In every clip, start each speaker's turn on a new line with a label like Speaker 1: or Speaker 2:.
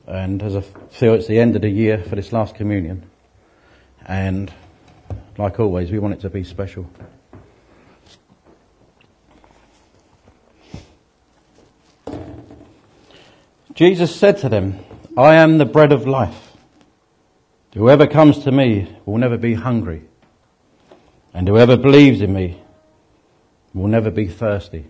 Speaker 1: And as I feel it's the end of the year for this last communion, and like always, we want it to be special. Jesus said to them, "I am the bread of life. Whoever comes to me will never be hungry, and whoever believes in me will never be thirsty."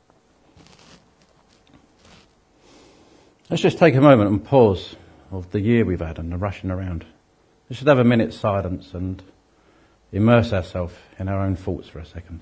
Speaker 1: Let's just take a moment and pause of the year we've had and the rushing around. Let's just have a minute's silence and immerse ourselves in our own thoughts for a second.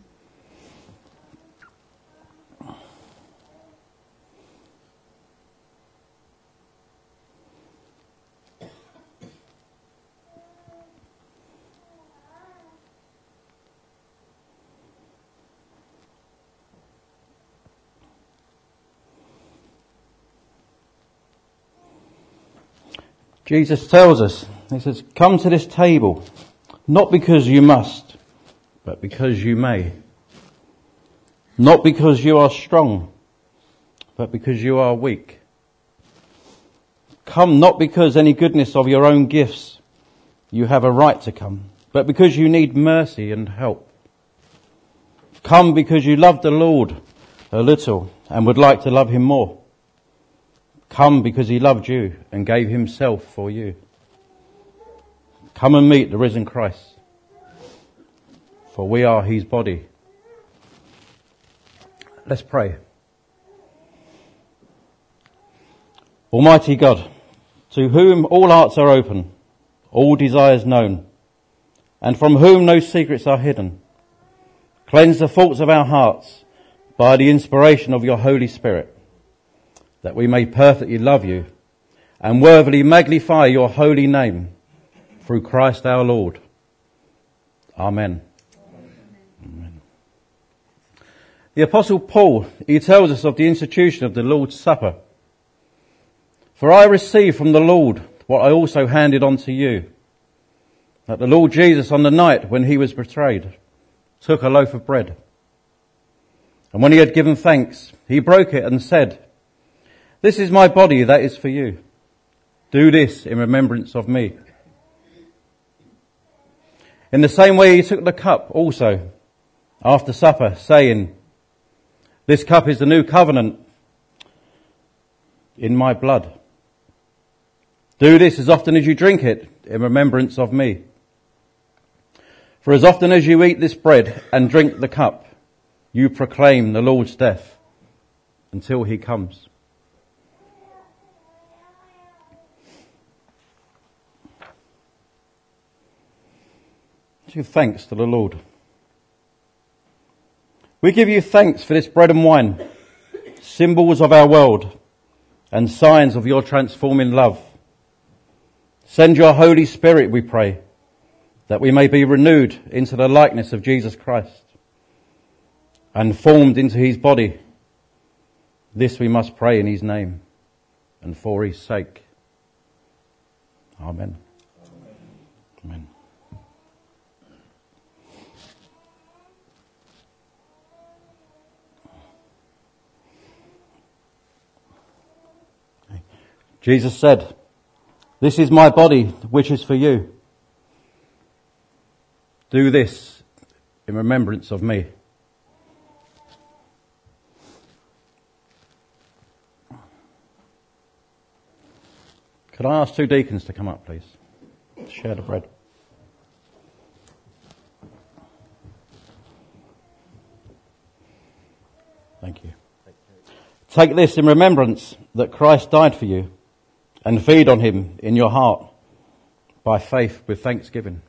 Speaker 1: Jesus tells us, he says, "Come to this table, not because you must, but because you may. Not because you are strong, but because you are weak. Come not because any goodness of your own gifts you have a right to come, but because you need mercy and help. Come because you love the Lord a little and would like to love him more. Come because he loved you and gave himself for you. Come and meet the risen Christ, for we are his body." Let's pray. Almighty God, to whom all hearts are open, all desires known, and from whom no secrets are hidden, cleanse the thoughts of our hearts by the inspiration of your Holy Spirit, that we may perfectly love you and worthily magnify your holy name through Christ our Lord. Amen. Amen. The Apostle Paul, he tells us of the institution of the Lord's Supper. "For I received from the Lord what I also handed on to you, that the Lord Jesus on the night when he was betrayed took a loaf of bread. And when he had given thanks, he broke it and said, 'This is my body that is for you. Do this in remembrance of me.' In the same way he took the cup also after supper, saying, 'This cup is the new covenant in my blood. Do this as often as you drink it in remembrance of me. For as often as you eat this bread and drink the cup, you proclaim the Lord's death until he comes.'" Give thanks to the Lord. We give you thanks for this bread and wine, symbols of our world and signs of your transforming love. Send your Holy Spirit, we pray, that we may be renewed into the likeness of Jesus Christ and formed into his body. This we must pray in his name and for his sake. Amen. Amen. Jesus said, "This is my body which is for you. Do this in remembrance of me." Could I ask two deacons to come up, please? Share the bread. Thank you. Take this in remembrance that Christ died for you, and feed on him in your heart by faith with thanksgiving.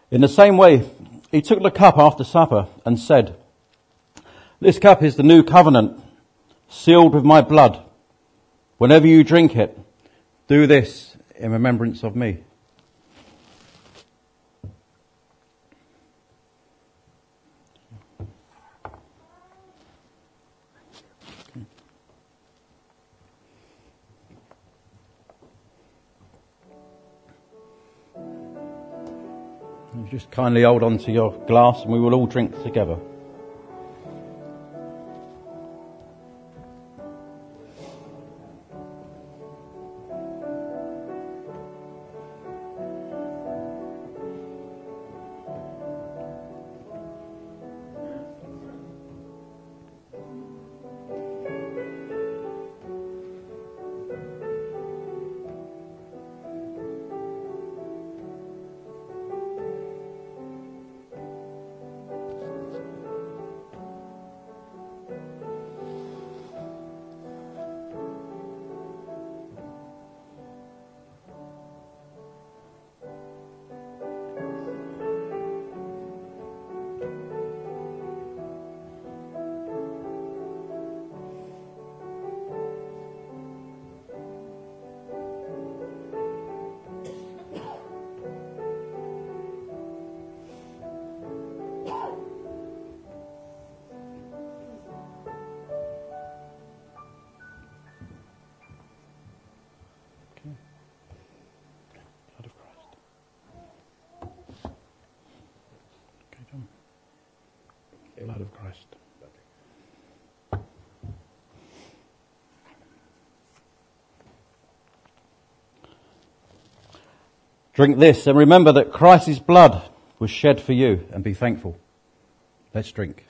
Speaker 1: In the same way, he took the cup after supper and said, "This cup is the new covenant, sealed with my blood. Whenever you drink it, do this in remembrance of me." Just kindly hold on to your glass and we will all drink together. Blood of Christ. Okay, John. Blood of Christ. Drink this and remember that Christ's blood was shed for you, and be thankful. Let's drink.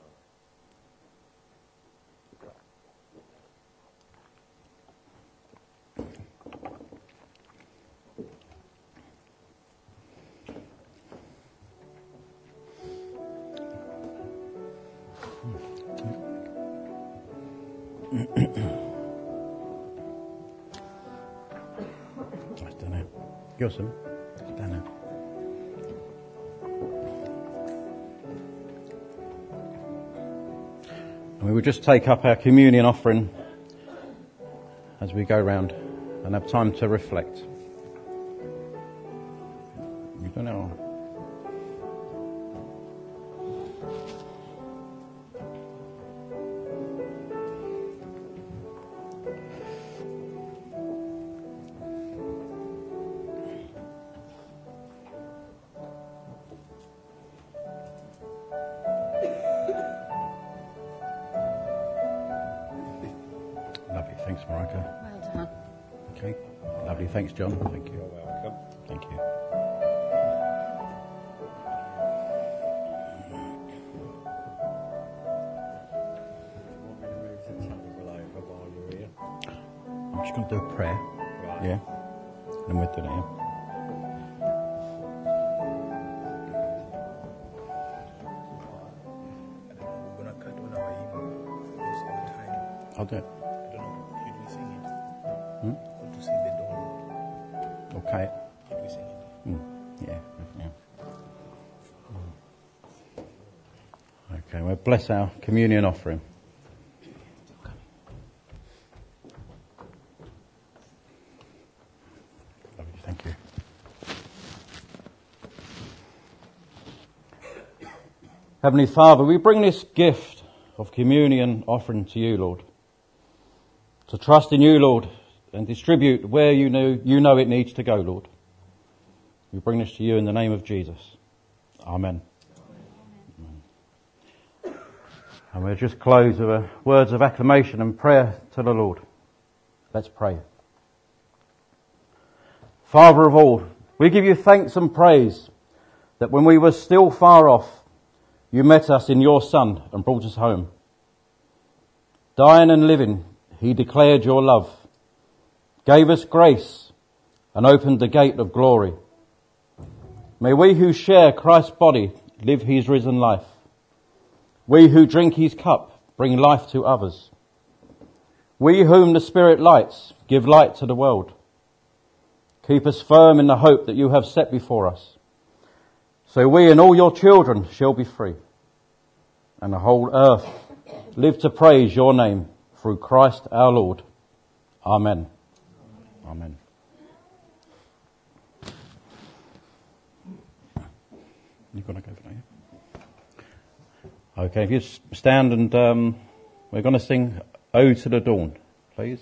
Speaker 1: Awesome. Stand up. And we will just take up our communion offering as we go round and have time to reflect. You don't know. Thanks, Marika.
Speaker 2: Well done.
Speaker 1: Okay. Lovely. Thanks, John. Thank you.
Speaker 3: You're welcome.
Speaker 1: Thank you.
Speaker 3: Want me to move the table over while you're here?
Speaker 1: I'm just going to do a prayer.
Speaker 3: Right.
Speaker 1: Yeah. And we'll do that, yeah.
Speaker 4: We're gonna cut on our hymn most of the time.
Speaker 1: I'll do it.
Speaker 4: I don't know. Should we sing it?
Speaker 1: Hmm?
Speaker 4: Or to sing the dawn?
Speaker 1: Okay.
Speaker 4: Should we sing it?
Speaker 1: Yeah. Okay, we'll bless our communion offering. Lovely, thank you. Heavenly Father, we bring this gift of communion offering to you, Lord. To trust in you, Lord, and distribute where you know it needs to go, Lord. We bring this to you in the name of Jesus. Amen. And we'll just close with words of acclamation and prayer to the Lord. Let's pray. Father of all, we give you thanks and praise that when we were still far off, you met us in your Son and brought us home. Dying and living, he declared your love, gave us grace, and opened the gate of glory. May we who share Christ's body live his risen life. We who drink his cup bring life to others. We whom the Spirit lights give light to the world. Keep us firm in the hope that you have set before us. So we and all your children shall be free, and the whole earth live to praise your name through Christ our Lord. Amen. Amen. You've got to go for that, yeah? Okay, if you stand and we're going to sing Ode to the Dawn, please.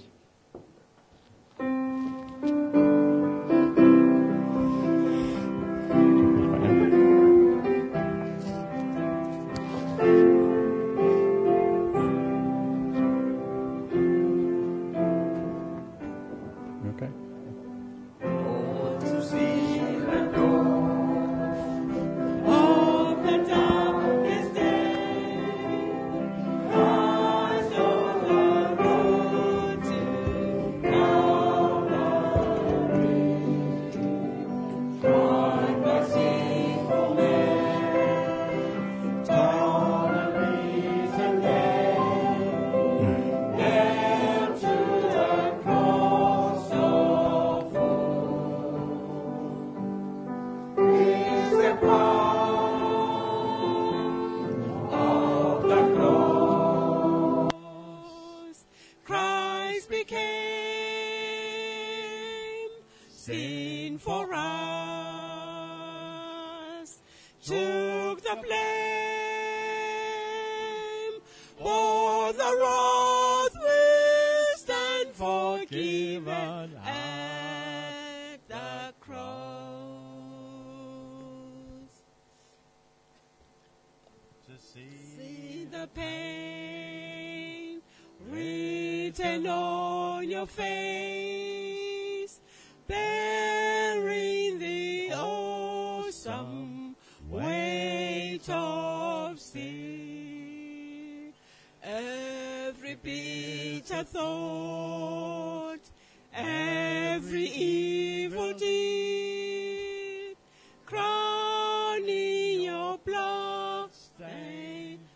Speaker 2: See the pain written on your face, bearing the awesome weight of sin. Every bitter thought, every evil deed, crowning your blood-stained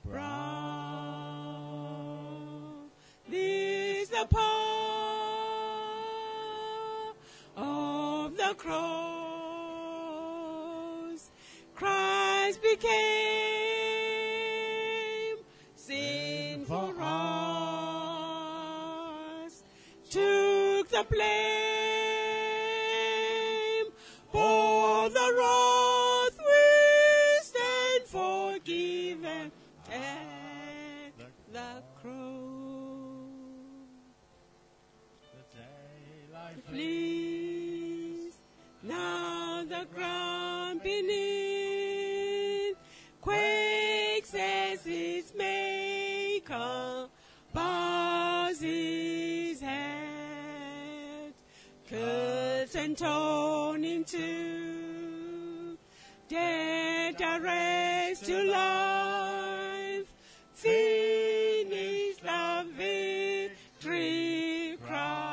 Speaker 2: brow. This the power of the cross. Christ became sin for us, took the blame, bore the wrath we stand forgiven at the cross. Please, now the ground beneath quakes as its maker bows his head, curtain torn in two, dead are raised to life, finish the victory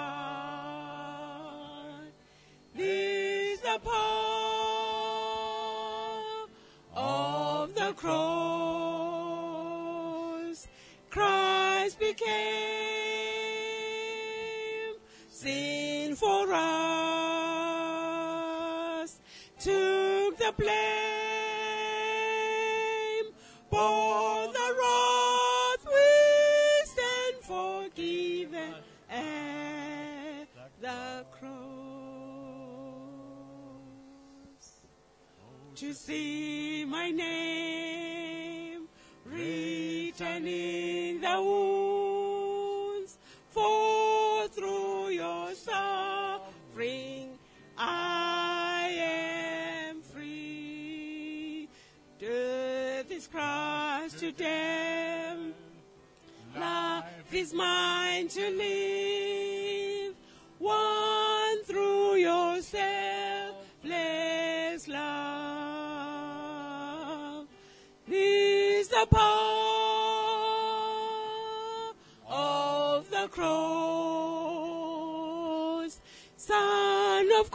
Speaker 2: crown. This the power of the cross. Christ became sin for us, took the blame, bore the wrath we stand forgiven at the cross. To see my name written in the wounds, for through your suffering I am free. Death is crushed to death, life is mine to live, won through your selfless love. This the power of the cross. Son of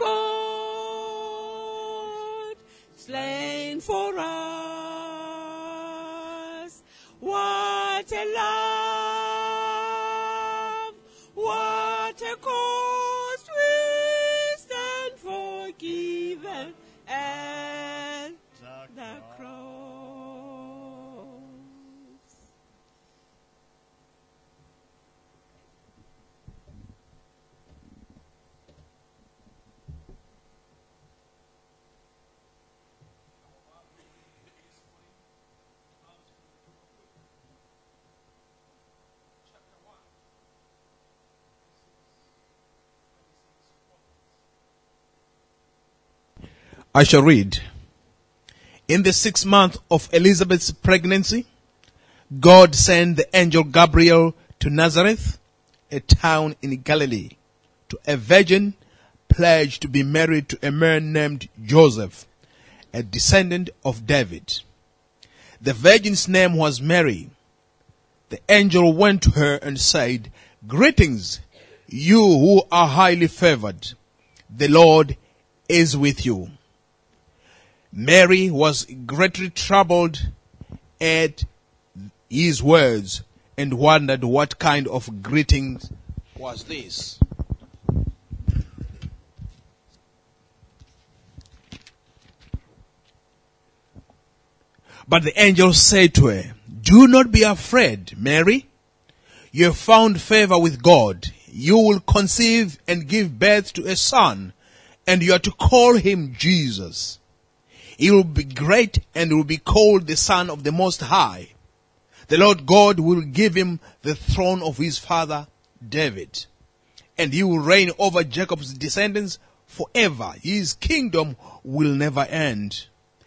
Speaker 2: God, slain for us. What a love, what a cost, we stand forgiven at the
Speaker 5: I shall read. In the 6th month of Elizabeth's pregnancy, God sent the angel Gabriel to Nazareth, a town in Galilee, to a virgin pledged to be married to a man named Joseph, a descendant of David. The virgin's name was Mary. The angel went to her and said, "Greetings, you who are highly favored. The Lord is with you." Mary was greatly troubled at his words and wondered what kind of greeting was this. But the angel said to her, "Do not be afraid, Mary. You have found favor with God. You will conceive and give birth to a son, and you are to call him Jesus. He will be great and will be called the Son of the Most High. The Lord God will give him the throne of his father David, and he will reign over Jacob's descendants forever. His kingdom will never end.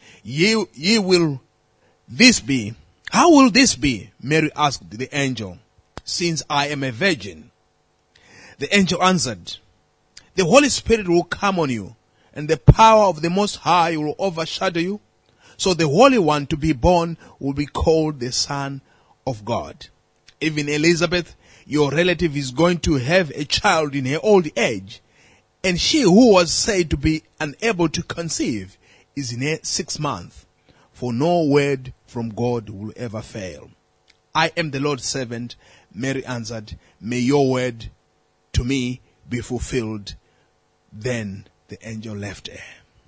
Speaker 5: How will this be?" Mary asked the angel, "since I am a virgin?" The angel answered, "The Holy Spirit will come on you, and the power of the Most High will overshadow you. So the Holy One to be born will be called the Son of God. Even Elizabeth, your relative, is going to have a child in her old age, and she who was said to be unable to conceive is in her 6th month, for no word from God will ever fail." "I am the Lord's servant," Mary answered. "May your word to me be fulfilled." Then the angel left her.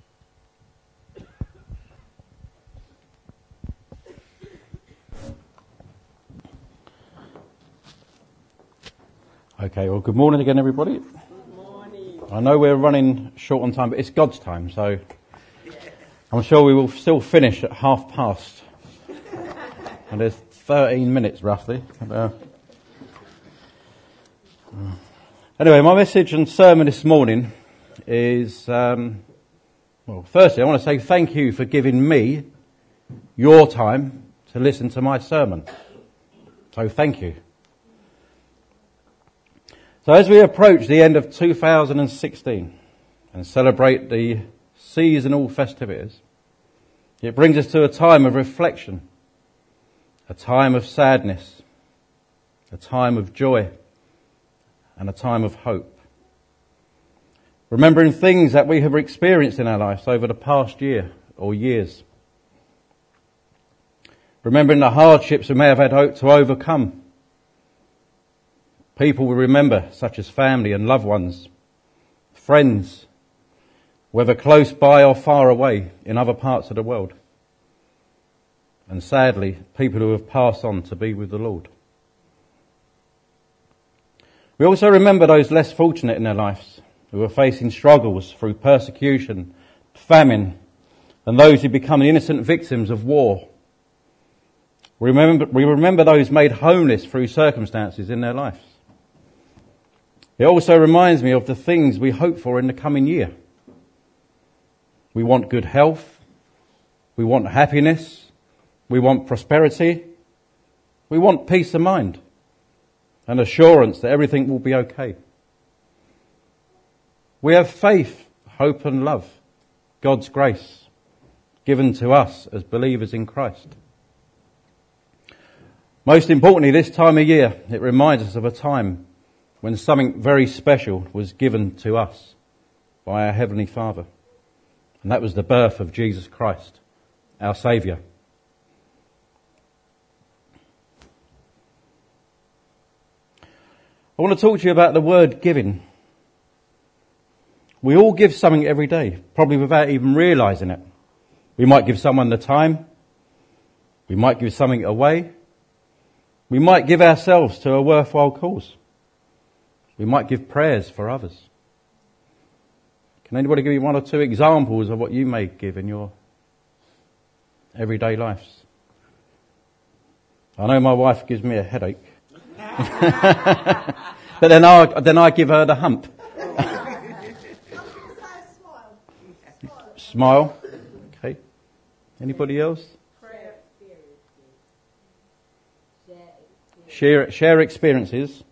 Speaker 1: Okay, well, good morning again, everybody. Good morning. I know we're running short on time, but it's God's time, so I'm sure we will still finish at past. And there's 13 minutes, roughly. Anyway, my message and sermon this morning is, firstly, I want to say thank you for giving me your time to listen to my sermon. So thank you. So as we approach the end of 2016 and celebrate the seasonal festivities, it brings us to a time of reflection, a time of sadness, a time of joy, and a time of hope. Remembering things that we have experienced in our lives over the past year or years. Remembering the hardships we may have had to overcome. People we remember, such as family and loved ones, friends, whether close by or far away in other parts of the world. And sadly, people who have passed on to be with the Lord. We also remember those less fortunate in their lives, who are facing struggles through persecution, famine, and those who become the innocent victims of war. We remember those made homeless through circumstances in their lives. It also reminds me of the things we hope for in the coming year. We want good health. We want happiness. We want prosperity. We want peace of mind and assurance that everything will be okay. We have faith, hope and love, God's grace, given to us as believers in Christ. Most importantly, this time of year, it reminds us of a time when something very special was given to us by our Heavenly Father. And that was the birth of Jesus Christ, our Saviour. I want to talk to you about the word giving. We all give something every day, probably without even realising it. We might give someone the time. We might give something away. We might give ourselves to a worthwhile cause. We might give prayers for others. Can anybody give me one or two examples of what you may give in your everyday lives? I know my wife gives me a headache. But then I give her the hump. Smile. Okay. Anybody else? Share experiences.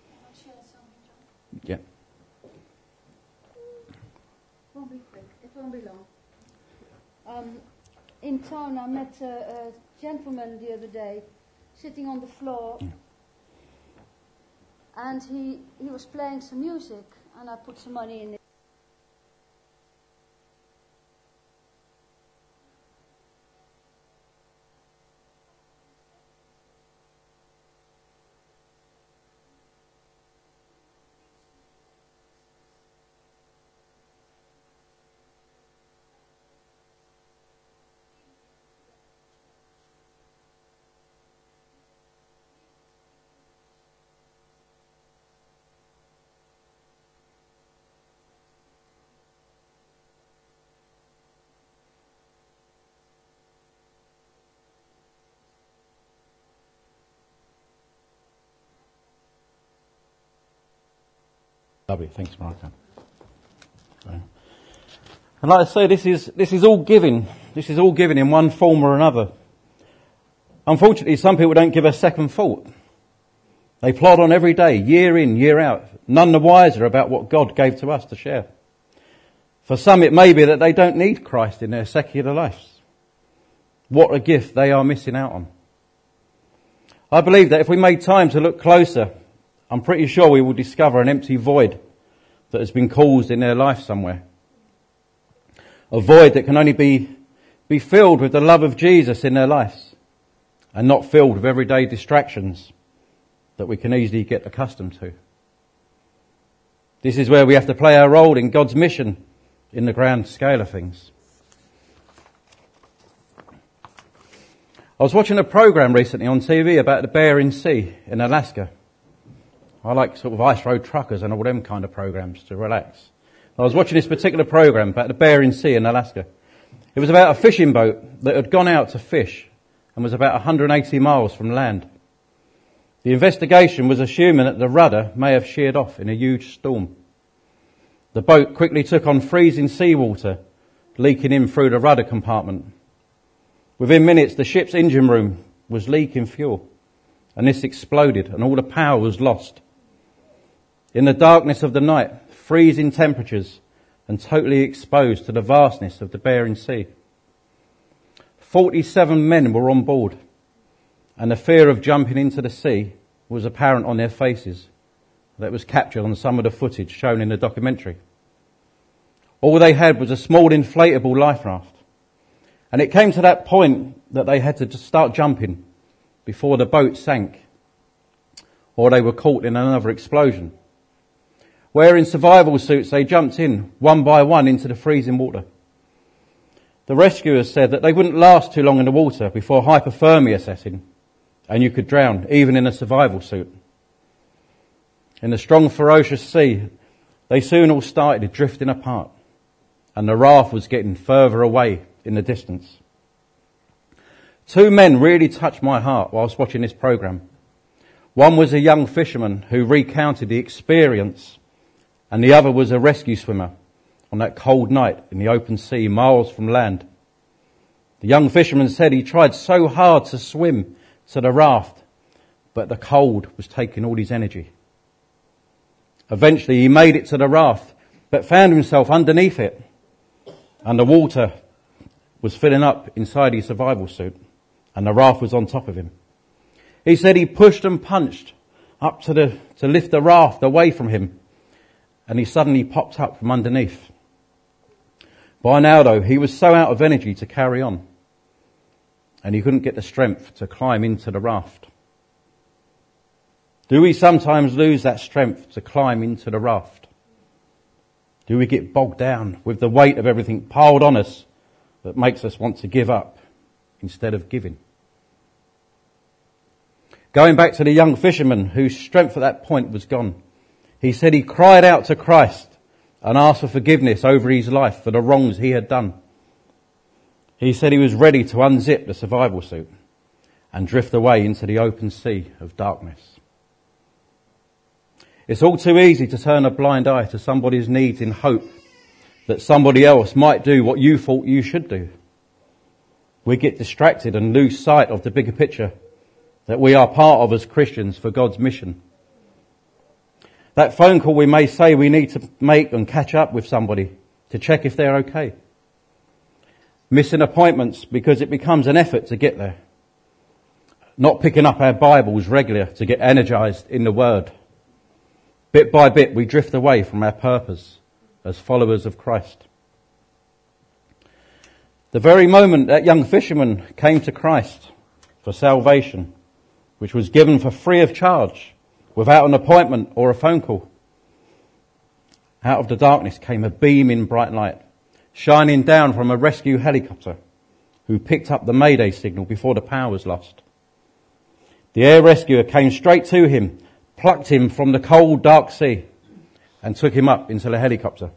Speaker 1: Yeah.
Speaker 6: Won't be quick. It won't be long. In town, I met a gentleman the other day, sitting on the floor, and he was playing some music, and I put some money in it.
Speaker 1: Lovely, thanks, Martha. And like I say, this is all giving. This is all giving in one form or another. Unfortunately, some people don't give a second thought. They plod on every day, year in, year out, none the wiser about what God gave to us to share. For some, it may be that they don't need Christ in their secular lives. What a gift they are missing out on. I believe that if we made time to look closer, I'm pretty sure we will discover an empty void that has been caused in their life somewhere. A void that can only be filled with the love of Jesus in their lives and not filled with everyday distractions that we can easily get accustomed to. This is where we have to play our role in God's mission in the grand scale of things. I was watching a program recently on TV about the Bering Sea in Alaska. I like sort of ice road truckers and all them kind of programs to relax. I was watching this particular program about the Bering Sea in Alaska. It was about a fishing boat that had gone out to fish and was about 180 miles from land. The investigation was assuming that the rudder may have sheared off in a huge storm. The boat quickly took on freezing seawater, leaking in through the rudder compartment. Within minutes, the ship's engine room was leaking fuel, and this exploded and all the power was lost. In the darkness of the night, freezing temperatures, and totally exposed to the vastness of the Bering Sea. 47 men were on board, and the fear of jumping into the sea was apparent on their faces. That was captured on some of the footage shown in the documentary. All they had was a small inflatable life raft. And it came to that point that they had to just start jumping before the boat sank, or they were caught in another explosion. Wearing survival suits, they jumped in one by one into the freezing water. The rescuers said that they wouldn't last too long in the water before hypothermia set in, and you could drown, even in a survival suit. In the strong, ferocious sea, they soon all started drifting apart, and the raft was getting further away in the distance. Two men really touched my heart whilst watching this program. One was a young fisherman who recounted the experience, and the other was a rescue swimmer on that cold night in the open sea, miles from land. The young fisherman said he tried so hard to swim to the raft, but the cold was taking all his energy. Eventually he made it to the raft, but found himself underneath it, and the water was filling up inside his survival suit, and the raft was on top of him. He said he pushed and punched up to lift the raft away from him, and he suddenly popped up from underneath. By now, though, he was so out of energy to carry on, and he couldn't get the strength to climb into the raft. Do we sometimes lose that strength to climb into the raft? Do we get bogged down with the weight of everything piled on us that makes us want to give up instead of giving? Going back to the young fisherman whose strength at that point was gone, he said he cried out to Christ and asked for forgiveness over his life for the wrongs he had done. He said he was ready to unzip the survival suit and drift away into the open sea of darkness. It's all too easy to turn a blind eye to somebody's needs in hope that somebody else might do what you thought you should do. We get distracted and lose sight of the bigger picture that we are part of as Christians for God's mission. That phone call we may say we need to make and catch up with somebody to check if they're okay. Missing appointments because it becomes an effort to get there. Not picking up our Bibles regularly to get energized in the Word. Bit by bit we drift away from our purpose as followers of Christ. The very moment that young fisherman came to Christ for salvation, which was given for free of charge, without an appointment or a phone call, out of the darkness came a beaming bright light, shining down from a rescue helicopter who picked up the Mayday signal before the power was lost. The air rescuer came straight to him, plucked him from the cold, dark sea, and took him up into the helicopter.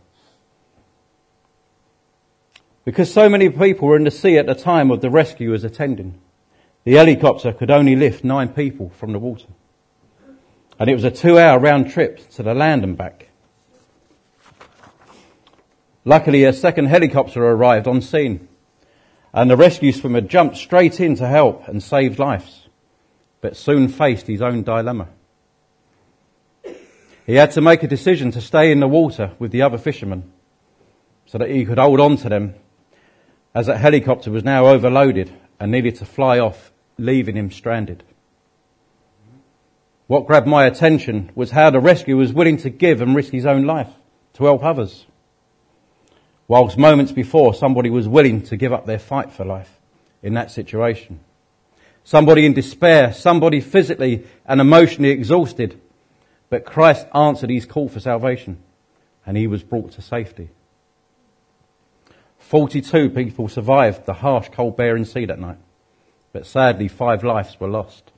Speaker 1: Because so many people were in the sea at the time of the rescuers attending, the helicopter could only lift 9 people from the water. And it was a 2-hour round trip to the land and back. Luckily, a second helicopter arrived on scene, and the rescue swimmer jumped straight in to help and saved lives, but soon faced his own dilemma. He had to make a decision to stay in the water with the other fishermen so that he could hold on to them, as that helicopter was now overloaded and needed to fly off, leaving him stranded. What grabbed my attention was how the rescuer was willing to give and risk his own life to help others, whilst moments before somebody was willing to give up their fight for life in that situation. Somebody in despair, somebody physically and emotionally exhausted, but Christ answered his call for salvation and he was brought to safety. 42 people survived the harsh cold Bering Sea that night, but sadly 5 lives were lost.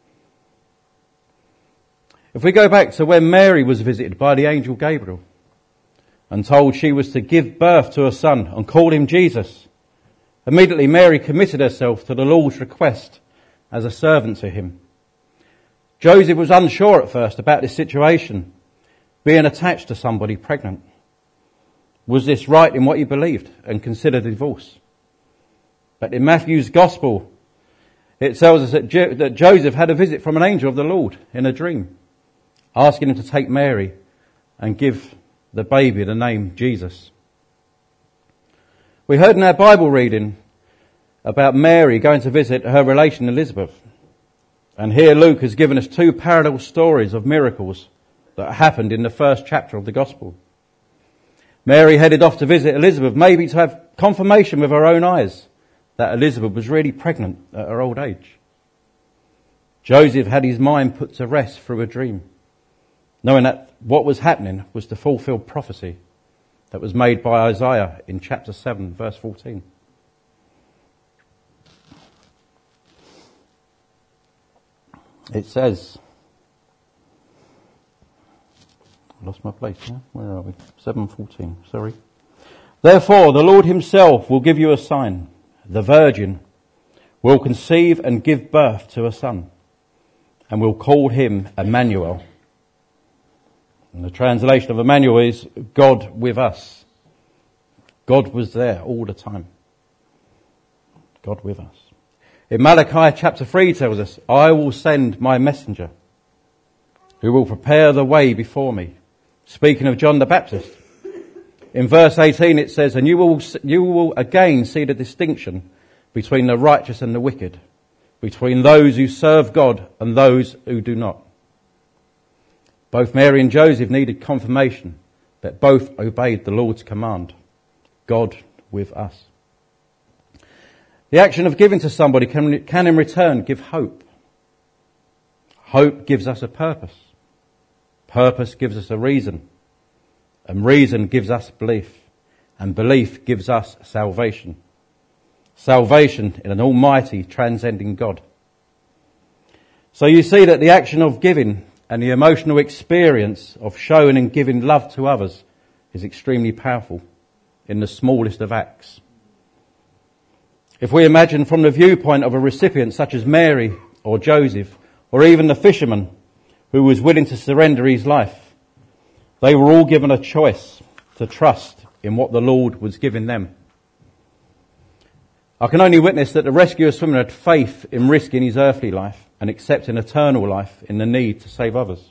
Speaker 1: If we go back to when Mary was visited by the angel Gabriel and told she was to give birth to a son and call him Jesus, immediately Mary committed herself to the Lord's request as a servant to him. Joseph was unsure at first about this situation, being attached to somebody pregnant. Was this right in what he believed and considered divorce? But in Matthew's Gospel, it tells us that Joseph had a visit from an angel of the Lord in a dream, asking him to take Mary and give the baby the name Jesus. We heard in our Bible reading about Mary going to visit her relation Elizabeth. And here Luke has given us 2 parallel stories of miracles that happened in the first chapter of the Gospel. Mary headed off to visit Elizabeth, maybe to have confirmation with her own eyes that Elizabeth was really pregnant at her old age. Joseph had his mind put to rest through a dream, knowing that what was happening was to fulfill prophecy that was made by Isaiah in chapter 7, verse 14. It says, I lost my place now. Where are we? 7:14, sorry. Therefore, the Lord himself will give you a sign. The virgin will conceive and give birth to a son, and will call him Emmanuel. And the translation of Emmanuel is God with us. God was there all the time. God with us. In Malachi chapter 3 tells us, I will send my messenger who will prepare the way before me. Speaking of John the Baptist. In verse 18 it says, and you will again see the distinction between the righteous and the wicked, between those who serve God and those who do not. Both Mary and Joseph needed confirmation, but both obeyed the Lord's command. God with us. The action of giving to somebody can in return give hope. Hope gives us a purpose. Purpose gives us a reason. And reason gives us belief. And belief gives us salvation. Salvation in an almighty, transcending God. So you see that the action of giving and the emotional experience of showing and giving love to others is extremely powerful in the smallest of acts. If we imagine from the viewpoint of a recipient such as Mary or Joseph or even the fisherman who was willing to surrender his life, they were all given a choice to trust in what the Lord was giving them. I can only witness that the rescuer swimmer had faith in risking his earthly life and accepting eternal life in the need to save others.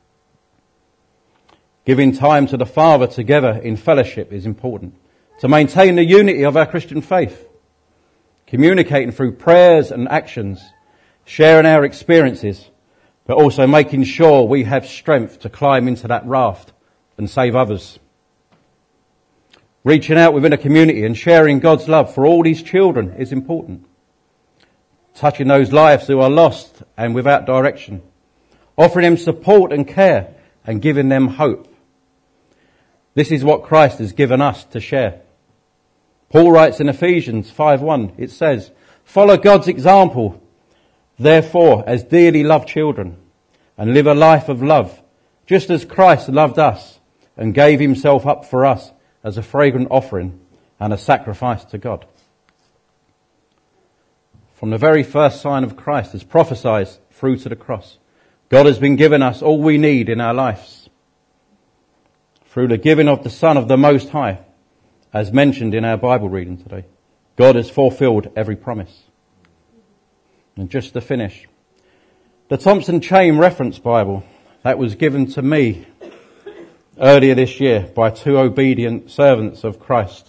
Speaker 1: Giving time to the Father together in fellowship is important to maintain the unity of our Christian faith. Communicating through prayers and actions, sharing our experiences, but also making sure we have strength to climb into that raft and save others. Reaching out within a community and sharing God's love for all these children is important. Touching those lives who are lost and without direction. Offering them support and care and giving them hope. This is what Christ has given us to share. Paul writes in Ephesians 5:1, it says, "Follow God's example, therefore, as dearly loved children, and live a life of love, just as Christ loved us and gave himself up for us as a fragrant offering and a sacrifice to God." From the very first sign of Christ as prophesied through to the cross, God has been giving us all we need in our lives. Through the giving of the Son of the Most High, as mentioned in our Bible reading today, God has fulfilled every promise. And just to finish, the Thompson Chain Reference Bible that was given to me earlier this year by two obedient servants of Christ.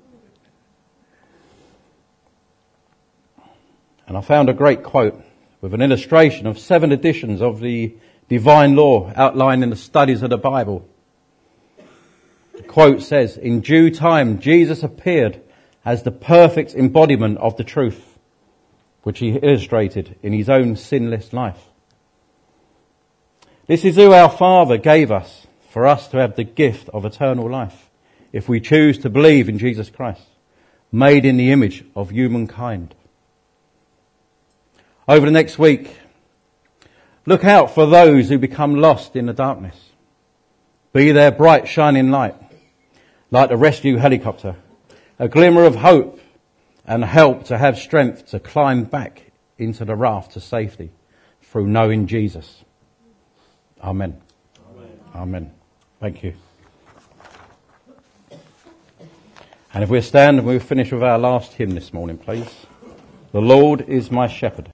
Speaker 1: And I found a great quote with an illustration of 7 editions of the divine law outlining the studies of the Bible. The quote says, "In due time, Jesus appeared as the perfect embodiment of the truth, which he illustrated in his own sinless life. This is who our Father gave us for us to have the gift of eternal life, if we choose to believe in Jesus Christ, made in the image of humankind." Over the next week, look out for those who become lost in the darkness. Be their bright shining light, like the rescue helicopter, a glimmer of hope and help to have strength to climb back into the raft to safety through knowing Jesus. Amen. Amen. Amen. Thank you. And if we'll stand and we'll finish with our last hymn this morning, please. The Lord is my shepherd.